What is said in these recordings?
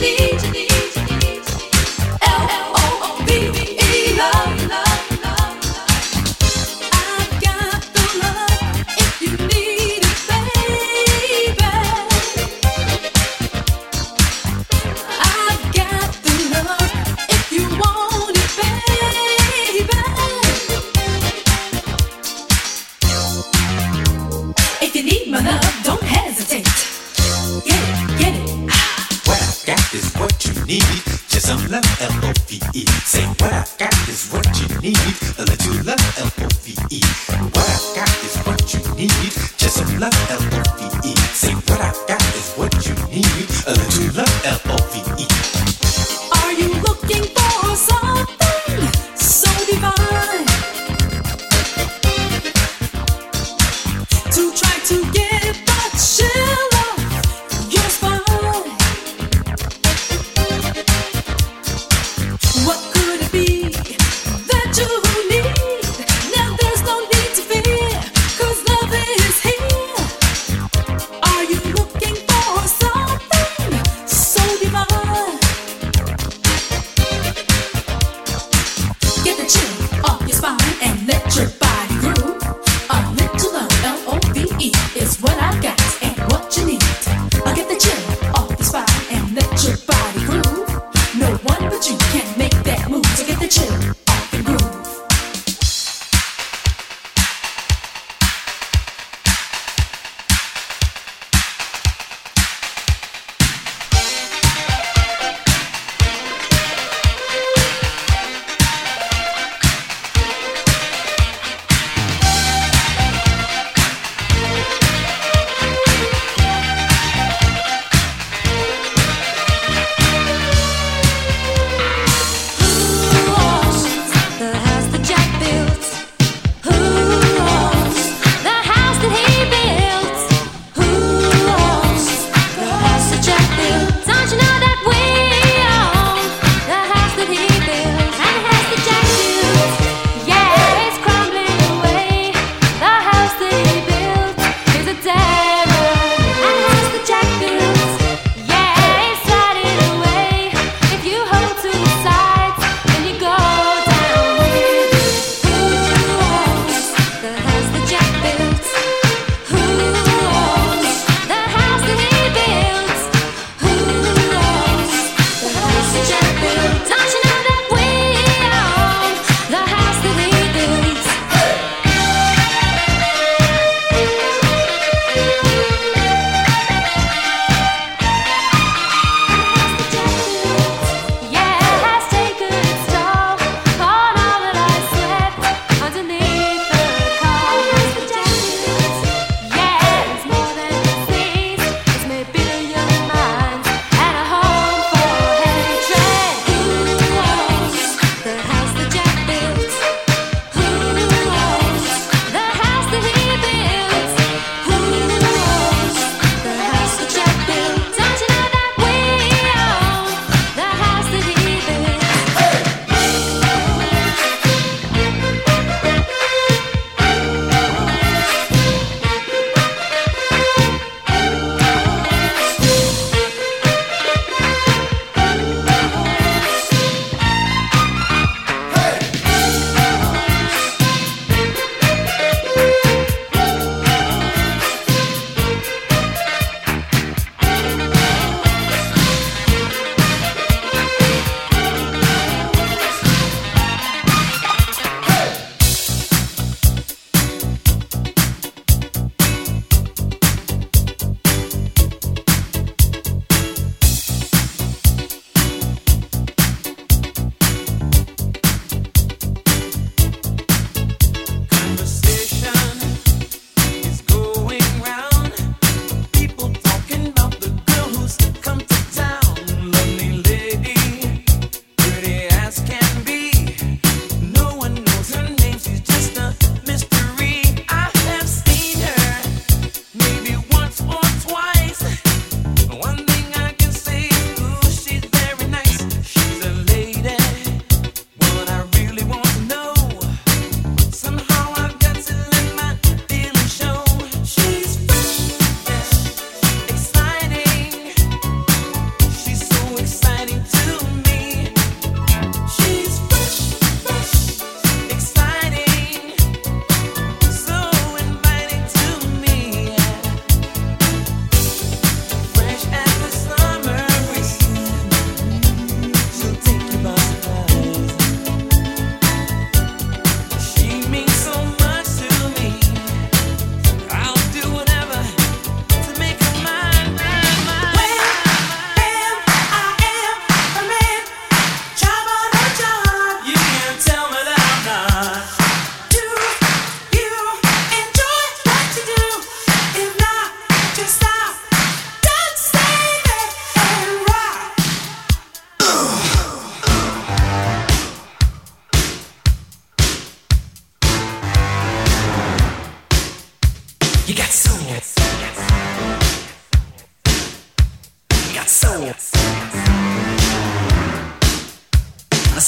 So divine.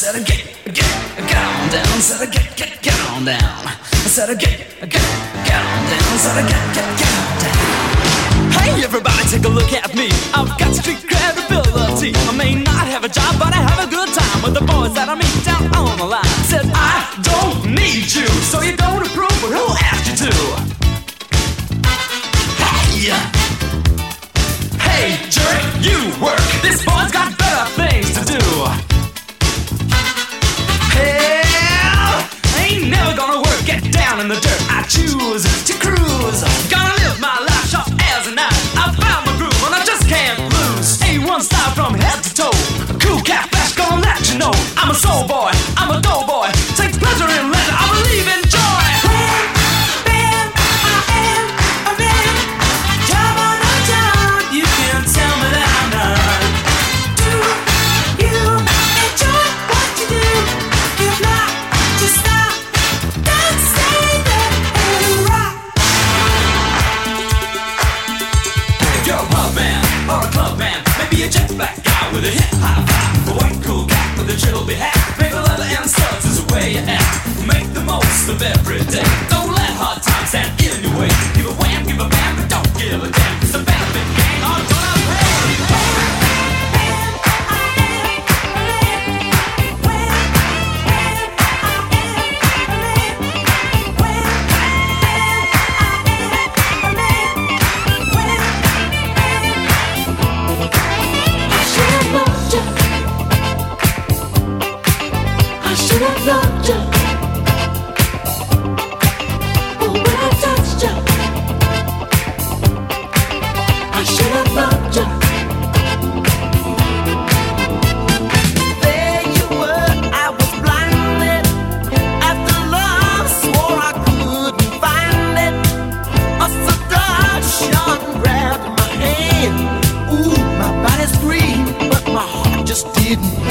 said get on down. Said get on down. I said get on down. Said get on down. Hey everybody, take a look at me. I've got street credibility. I may not have a job, but I have a good time with the boys that I meet down on the line. Said I don't need you, so you don't approve, but who asked you to? Hey jerk, you work. This boy's got better things to do. Hell, ain't never gonna work. Get down in the dirt. I choose to cruise. Gonna live my life sharp as a knife. I found my groove and I just can't lose. A1 style from head to toe. Cool cat flash gonna let you know. I'm a soul boy, I'm a dough boy. Take pleasure in leisure, I believe in joy. A jet black guy with a hip high five, a white cool cat with a trilby hat. Paper leather and studs is the way you act. Make the most of every day. Don't let hard times stand in your way. Give a wham, give a bam, but don't give a damn. 'Cause the benefit gang are gonna pay. Loved you, but when I touched you, I should have loved you. There you were, I was blinded. After love, swore I couldn't find it. A seduction grabbed my hand. Ooh, my body's free, but my heart just didn't.